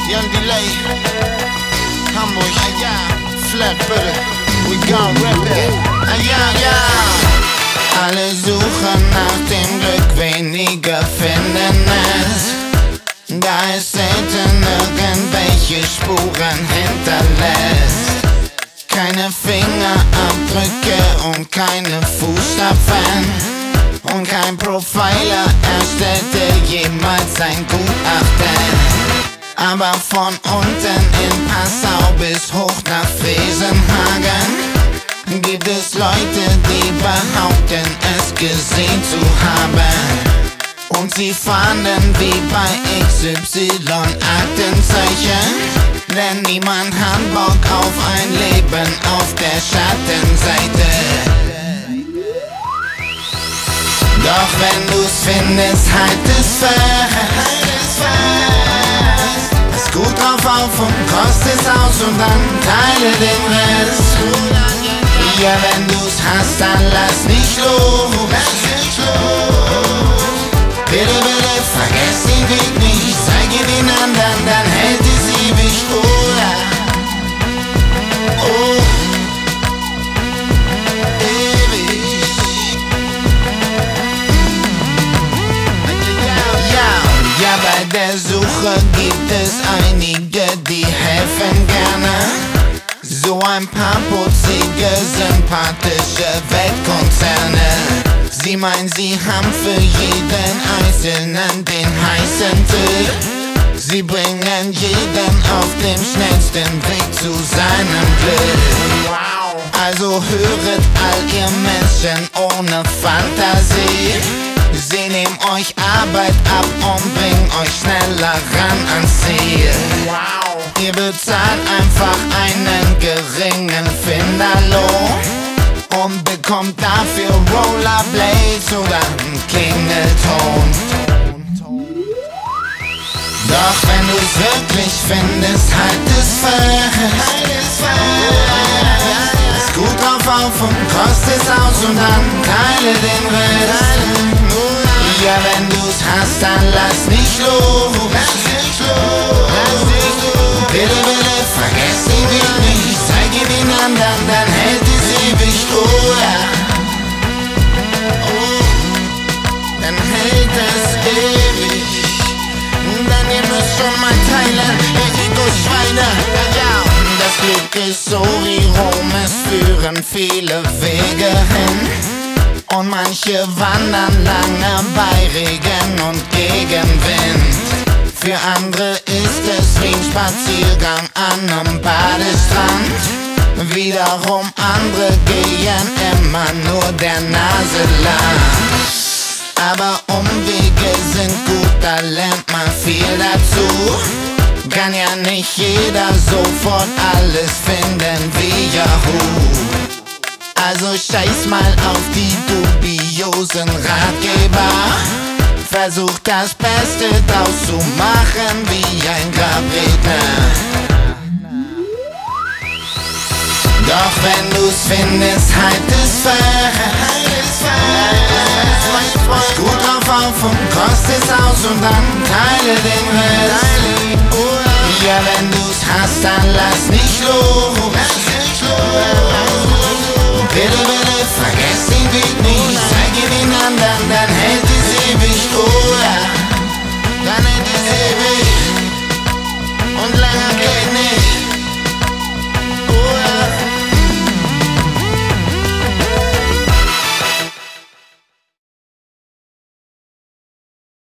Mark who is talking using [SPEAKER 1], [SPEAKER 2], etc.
[SPEAKER 1] Young Delay, Hamburg, Flatbutter, we gon' rip it. Alle suchen nach dem Glück, weniger finden es. Da es selten irgendwelche Spuren hinterlässt. Keine Fingerabdrücke und keine Fußstapfen. Und kein Profiler erstellte jemals ein Gutachten. Aber von unten in Passau bis hoch nach Fresenhagen gibt es Leute, die behaupten, es gesehen zu haben. Und sie fahnden wie bei XY Aktenzeichen, denn niemand hat Bock auf ein Leben auf der Schattenseite. Doch wenn du's findest, halt es fest. Pass gut drauf auf und kost es aus und dann teile den Rest. Ja, wenn du's hast, dann lass nicht los. Bitte, bitte, vergess den Weg nicht. Zeige den anderen, dann hält es ewig. Oh, ewig. Ja, bei der Suche gibt es einige, die helfen gerne. So ein paar putzige, sympathische Weltkonzerne. Sie meinen, sie haben für jeden Einzelnen den heißen Tipp. Sie bringen jeden auf dem schnellsten Weg zu seinem Glück. Also höret all ihr Menschen ohne Fantasie. Sie nehmen euch Arbeit ab und bringen euch schneller ran ans Ziel. Ihr bezahlt einfach einen geringen Finderlohn und bekommt dafür Rollerblades oder einen Klingelton. Doch wenn du's wirklich findest, halt es fest. Pass gut drauf auf und kost es aus und dann teile den Rest. Ja, wenn du's hast, dann lass nicht los. Bitte, bitte, vergess den Weg nicht. Zeige den anderen, dann hält es ewig. Dann hält es ewig. Dann ihr müsst schon mal teilen, Ego-Schweine. Das Glück ist so wie Rom, es führen viele Wege hin. Und manche wandern lange bei Regen und Gegenwind. Für andere ist es wie ein Spaziergang an einem Badestrand. Wiederum andere gehen immer nur der Nase lang. Aber Umwege sind gut, da lernt man viel dazu. Kann ja nicht jeder sofort alles finden wie Yahoo. Also scheiß mal auf die dubiosen Ratgeber. Versuch das Beste draus zu machen wie ein Grabredner. Doch wenn du's findest, halt es fest. Pass gut drauf auf und kost es aus und dann teile den Rest. Ja, wenn du's hast, dann lass nicht los. Bitte, bitte.